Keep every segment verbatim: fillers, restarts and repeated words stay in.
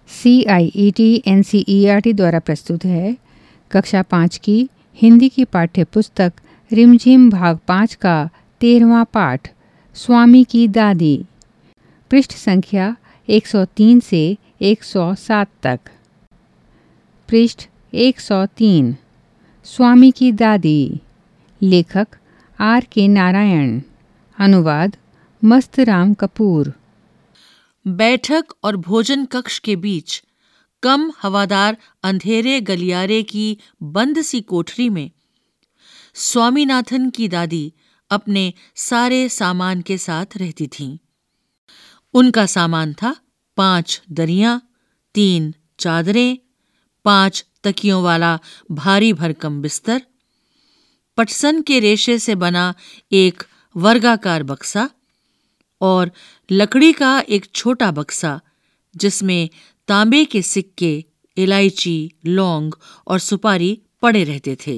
C I E T N C E R T द्वारा प्रस्तुत है। कक्षा पाँच की हिंदी की पाठ्य पुस्तक रिमझिम भाग पाँच का तेरहवां पाठ स्वामी की दादी, पृष्ठ संख्या एक सौ तीन से एक सौ सात तक। पृष्ठ एक सौ तीन। स्वामी की दादी। लेखक आर के नारायण। अनुवाद मस्तराम कपूर। बैठक और भोजन कक्ष के बीच कम हवादार अंधेरे गलियारे की बंद सी कोठरी में स्वामीनाथन की दादी अपने सारे सामान के साथ रहती थीं। उनका सामान था पांच दरियां, तीन चादरें, पांच तकियों वाला भारी भरकम बिस्तर, पटसन के रेशे से बना एक वर्गाकार बक्सा और लकड़ी का एक छोटा बक्सा जिसमें तांबे के सिक्के, इलायची, लौंग और सुपारी पड़े रहते थे।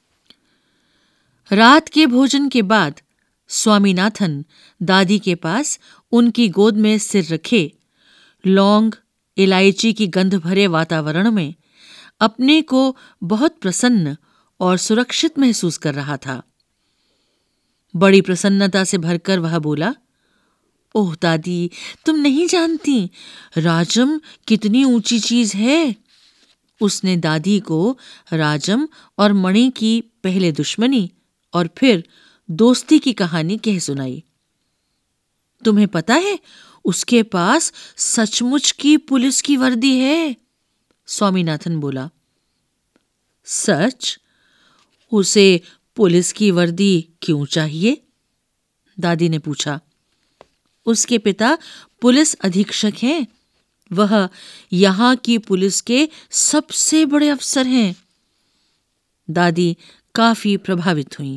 रात के भोजन के बाद स्वामीनाथन दादी के पास उनकी गोद में सिर रखे लौंग, इलायची की गंध भरे वातावरण में अपने को बहुत प्रसन्न और सुरक्षित महसूस कर रहा था। बड़ी प्रसन्नता से भरकर वह बोला, ओह दादी, तुम नहीं जानती राजम कितनी ऊंची चीज है। उसने दादी को राजम और मणि की पहले दुश्मनी और फिर दोस्ती की कहानी कह सुनाई। तुम्हें पता है उसके पास सचमुच की पुलिस की वर्दी है। स्वामीनाथन बोला। सच? उसे पुलिस की वर्दी क्यों चाहिए? दादी ने पूछा। उसके पिता पुलिस अधीक्षक हैं। वह यहां की पुलिस के सबसे बड़े अफसर हैं। दादी काफी प्रभावित हुई।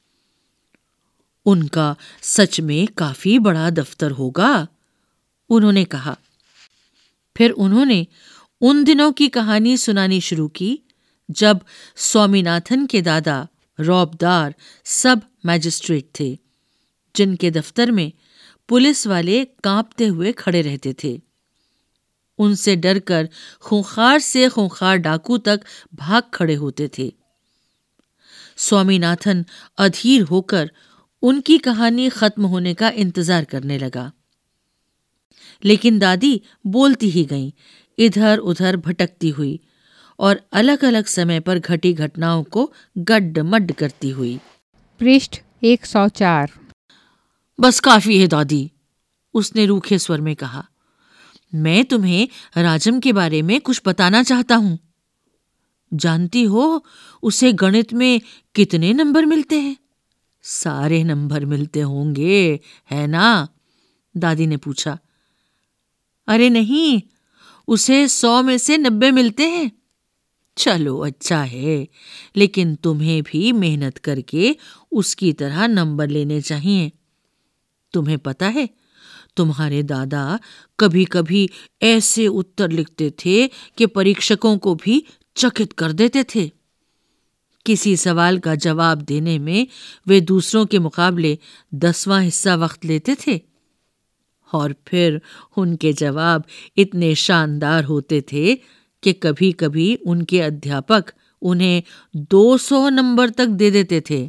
उनका सच में काफी बड़ा दफ्तर होगा, उन्होंने कहा। फिर उन्होंने उन दिनों की कहानी सुनानी शुरू की जब स्वामीनाथन के दादा रौबदार सब मैजिस्ट्रेट थे, जिनके दफ्तर में पुलिस वाले कांपते हुए खड़े रहते थे। उनसे डरकर खूंखार से खूंखार डाकू तक भाग खड़े होते थे। स्वामीनाथन अधीर होकर उनकी कहानी खत्म होने का इंतजार करने लगा। लेकिन दादी बोलती ही गईं, इधर उधर भटकती हुई और अलग अलग समय पर घटी घटनाओं को गड्ड-मड्ड करती हुई। पृष्ठ एक सौ चार। बस काफी है दादी, उसने रूखे स्वर में कहा। मैं तुम्हें राजम के बारे में कुछ बताना चाहता हूं। जानती हो उसे गणित में कितने नंबर मिलते हैं? सारे नंबर मिलते होंगे, है ना? दादी ने पूछा। अरे नहीं, उसे सौ में से नब्बे मिलते हैं। चलो अच्छा है, लेकिन तुम्हें भी मेहनत करके उसकी तरह नंबर लेने चाहिए। तुम्हें पता है तुम्हारे दादा कभी कभी ऐसे उत्तर लिखते थे कि परीक्षकों को भी चकित कर देते थे। किसी सवाल का जवाब देने में वे दूसरों के मुकाबले दसवां हिस्सा वक्त लेते थे और फिर उनके जवाब इतने शानदार होते थे कि कभी कभी उनके अध्यापक उन्हें दो सौ नंबर तक दे देते थे।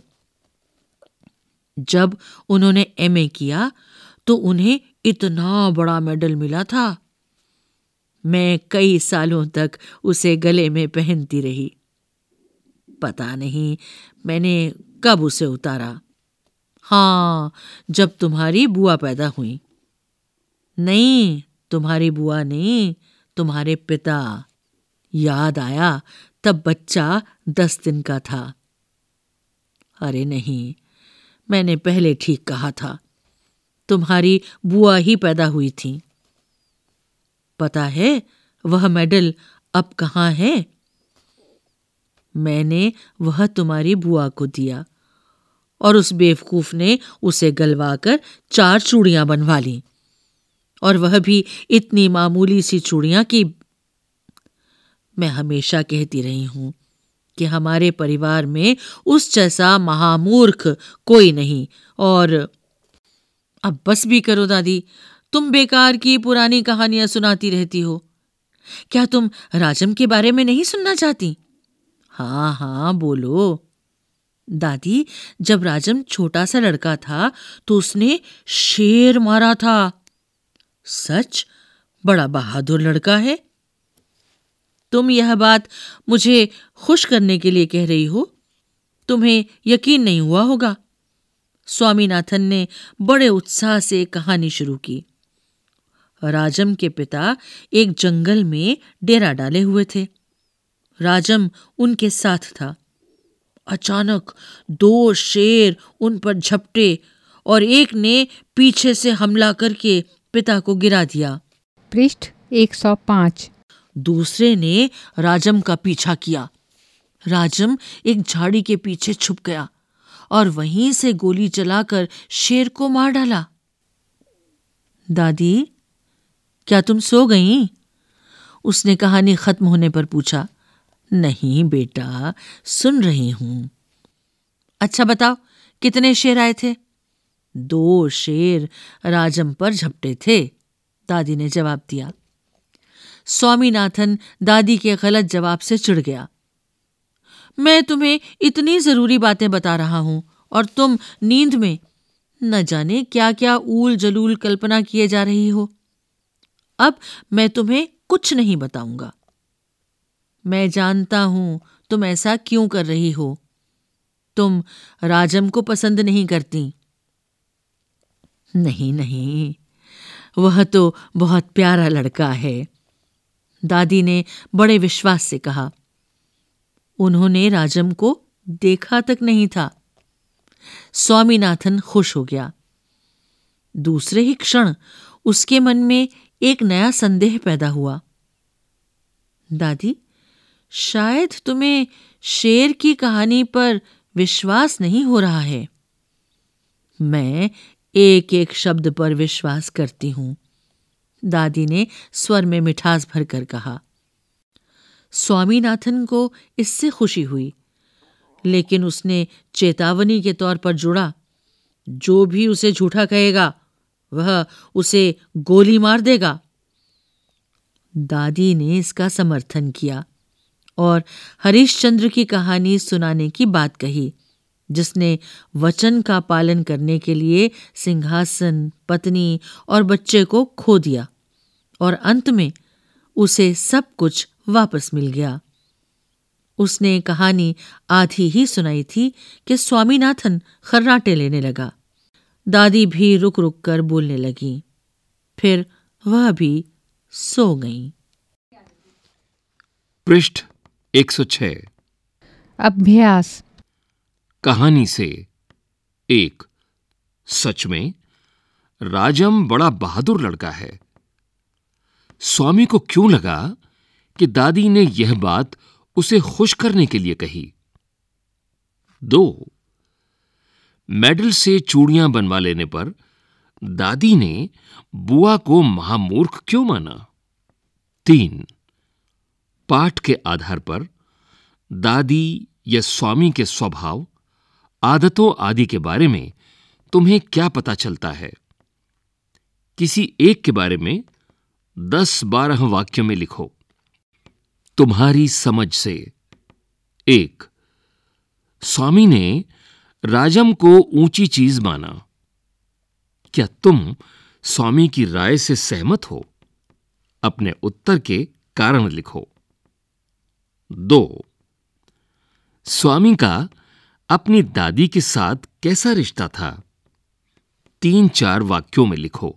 जब उन्होंने एम ए किया तो उन्हें इतना बड़ा मेडल मिला था। मैं कई सालों तक उसे गले में पहनती रही। पता नहीं मैंने कब उसे उतारा। हाँ, जब तुम्हारी बुआ पैदा हुई। नहीं, तुम्हारी बुआ नहीं, तुम्हारे पिता। याद आया तब बच्चा दस दिन का था। अरे नहीं, मैंने पहले ठीक कहा था। तुम्हारी बुआ ही पैदा हुई थी। पता है वह मेडल अब कहाँ है? मैंने वह तुम्हारी बुआ को दिया और उस बेवकूफ ने उसे गलवाकर चार चूड़ियां बनवा ली, और वह भी इतनी मामूली सी चूड़ियां कि मैं हमेशा कहती रही हूं कि हमारे परिवार में उस जैसा महामूर्ख कोई नहीं। और अब बस भी करो दादी, तुम बेकार की पुरानी कहानियां सुनाती रहती हो। क्या तुम राजम के बारे में नहीं सुनना चाहती? हाँ हाँ बोलो। दादी, जब राजम छोटा सा लड़का था तो उसने शेर मारा था। सच? बड़ा बहादुर लड़का है। तुम यह बात मुझे खुश करने के लिए कह रही हो? तुम्हें यकीन नहीं हुआ होगा। स्वामीनाथन ने बड़े उत्साह से कहानी शुरू की। राजम के पिता एक जंगल में डेरा डाले हुए थे। राजम उनके साथ था। अचानक दो शेर उन पर झपटे और एक ने पीछे से हमला करके पिता को गिरा दिया। पृष्ठ एक सौ पाँच। दूसरे ने राजम का पीछा किया। राजम एक झाड़ी के पीछे छुप गया और वहीं से गोली चलाकर शेर को मार डाला। दादी, क्या तुम सो गईं? उसने कहानी खत्म होने पर पूछा। नहीं बेटा, सुन रही हूं। अच्छा बताओ, कितने शेर आए थे? दो शेर राजम पर झपटे थे, दादी ने जवाब दिया। स्वामीनाथन दादी के गलत जवाब से चिढ़ गया। मैं तुम्हें इतनी जरूरी बातें बता रहा हूं और तुम नींद में न जाने क्या क्या ऊल जलूल कल्पना किए जा रही हो। अब मैं तुम्हें कुछ नहीं बताऊंगा। मैं जानता हूं तुम ऐसा क्यों कर रही हो। तुम राजम को पसंद नहीं करती। नहीं नहीं, वह तो बहुत प्यारा लड़का है, दादी ने बड़े विश्वास से कहा। उन्होंने राजम को देखा तक नहीं था। स्वामीनाथन खुश हो गया। दूसरे ही क्षण उसके मन में एक नया संदेह पैदा हुआ। दादी, शायद तुम्हें शेर की कहानी पर विश्वास नहीं हो रहा है। मैं एक एक शब्द पर विश्वास करती हूं, दादी ने स्वर में मिठास भरकर कहा। स्वामीनाथन को इससे खुशी हुई, लेकिन उसने चेतावनी के तौर पर जुड़ा, जो भी उसे झूठा कहेगा वह उसे गोली मार देगा। दादी ने इसका समर्थन किया और हरिश्चंद्र की कहानी सुनाने की बात कही, जिसने वचन का पालन करने के लिए सिंहासन, पत्नी और बच्चे को खो दिया और अंत में उसे सब कुछ वापस मिल गया। उसने कहानी आधी ही सुनाई थी कि स्वामीनाथन खर्राटे लेने लगा। दादी भी रुक रुक कर बोलने लगी। फिर वह भी सो गई। पृष्ठ एक सौ छह। अभ्यास। कहानी से एक। सच में राजम बड़ा बहादुर लड़का है। स्वामी को क्यों लगा कि दादी ने यह बात उसे खुश करने के लिए कही। दो। मेडल से चूड़ियां बनवा लेने पर दादी ने बुआ को महामूर्ख क्यों माना। तीन। पाठ के आधार पर दादी या स्वामी के स्वभाव, आदतों आदि के बारे में तुम्हें क्या पता चलता है। किसी एक के बारे में दस बारह वाक्यों में लिखो। तुम्हारी समझ से। एक। स्वामी ने राजम को ऊंची चीज माना। क्या तुम स्वामी की राय से सहमत हो? अपने उत्तर के कारण लिखो। दो। स्वामी का अपनी दादी के साथ कैसा रिश्ता था? तीन चार वाक्यों में लिखो।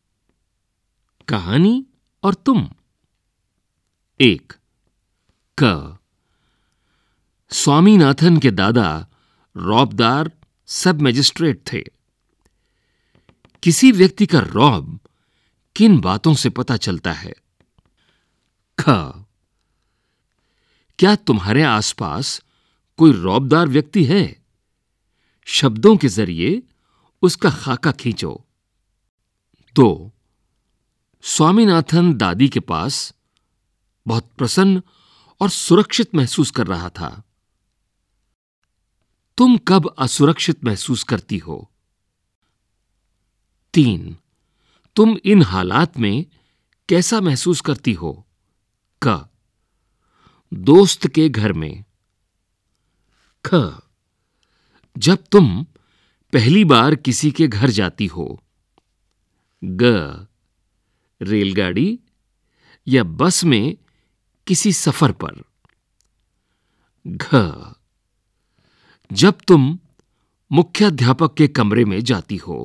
कहानी और तुम। एक। क। स्वामीनाथन के दादा रौबदार सब मजिस्ट्रेट थे। किसी व्यक्ति का रौब किन बातों से पता चलता है? ख। क्या तुम्हारे आसपास कोई रौबदार व्यक्ति है? शब्दों के जरिए उसका खाका खींचो। दो। स्वामीनाथन दादी के पास बहुत प्रसन्न और सुरक्षित महसूस कर रहा था। तुम कब असुरक्षित महसूस करती हो? तीन। तुम इन हालात में कैसा महसूस करती हो? क, दोस्त के घर में। ख, जब तुम पहली बार किसी के घर जाती हो। ग, रेलगाड़ी या बस में किसी सफर पर। घ, जब तुम मुख्याध्यापक के कमरे में जाती हो।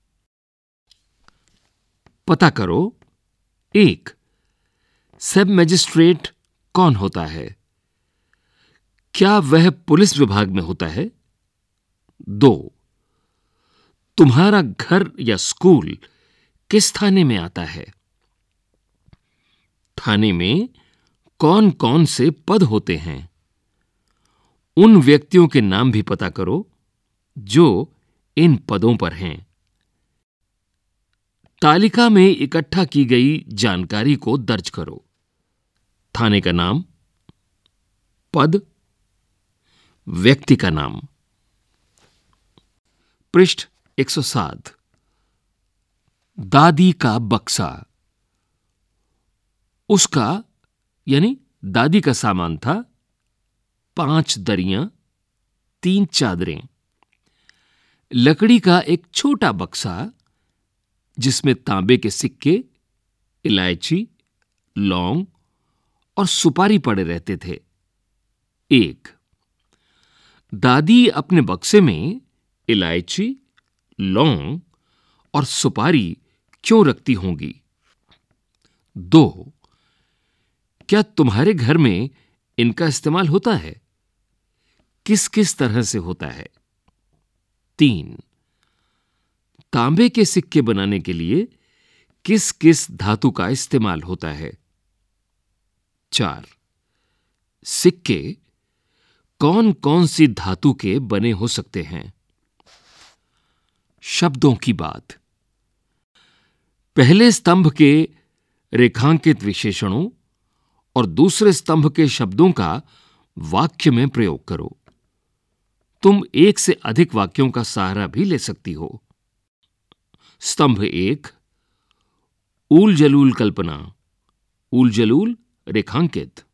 पता करो। एक, सब मजिस्ट्रेट कौन होता है? क्या वह पुलिस विभाग में होता है? दो, तुम्हारा घर या स्कूल किस थाने में आता है? थाने में कौन कौन से पद होते हैं? उन व्यक्तियों के नाम भी पता करो जो इन पदों पर हैं। तालिका में इकट्ठा की गई जानकारी को दर्ज करो। थाने का नाम, पद, व्यक्ति का नाम। पृष्ठ एक सौ सात। दादी का बक्सा। उसका यानी दादी का सामान था पांच दरियां, तीन चादरें, लकड़ी का एक छोटा बक्सा जिसमें तांबे के सिक्के, इलायची, लौंग और सुपारी पड़े रहते थे। एक, दादी अपने बक्से में इलायची, लौंग और सुपारी क्यों रखती होंगी? दो, क्या तुम्हारे घर में इनका इस्तेमाल होता है? किस किस तरह से होता है? तीन, तांबे के सिक्के बनाने के लिए किस किस धातु का इस्तेमाल होता है? चार, सिक्के कौन कौन सी धातु के बने हो सकते हैं? शब्दों की बात। पहले स्तंभ के रेखांकित विशेषणों और दूसरे स्तंभ के शब्दों का वाक्य में प्रयोग करो। तुम एक से अधिक वाक्यों का सहारा भी ले सकती हो। स्तंभ एक, ऊल जलूल कल्पना। ऊल जलूल रेखांकित।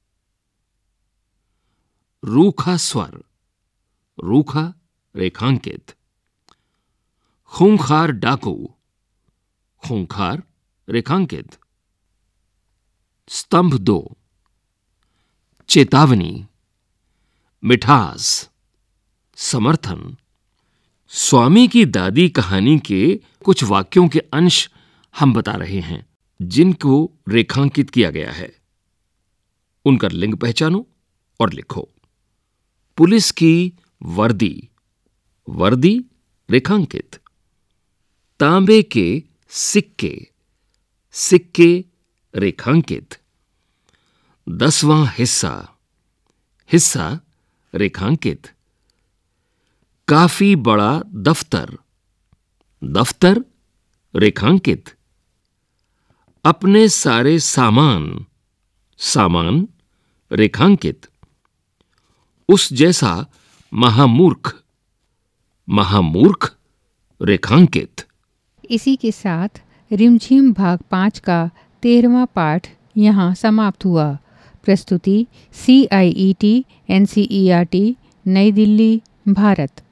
रूखा स्वर, रूखा रेखांकित। खूंखार डाकू, खूंखार रेखांकित। स्तंभ दो, चेतावनी, मिठास, समर्थन। स्वामी की दादी कहानी के कुछ वाक्यों के अंश हम बता रहे हैं जिनको रेखांकित किया गया है। उनका लिंग पहचानो और लिखो। पुलिस की वर्दी, वर्दी रेखांकित। तांबे के सिक्के, सिक्के रेखांकित। दसवां हिस्सा, हिस्सा रेखांकित। काफी बड़ा दफ्तर, दफ्तर रेखांकित। अपने सारे सामान, सामान रेखांकित। उस जैसा महामूर्ख, महामूर्ख रेखांकित। इसी के साथ रिमझिम भाग पाँच का तेरहवां पाठ यहाँ समाप्त हुआ। प्रस्तुति C I E T N C E R T, New Delhi, Bharat.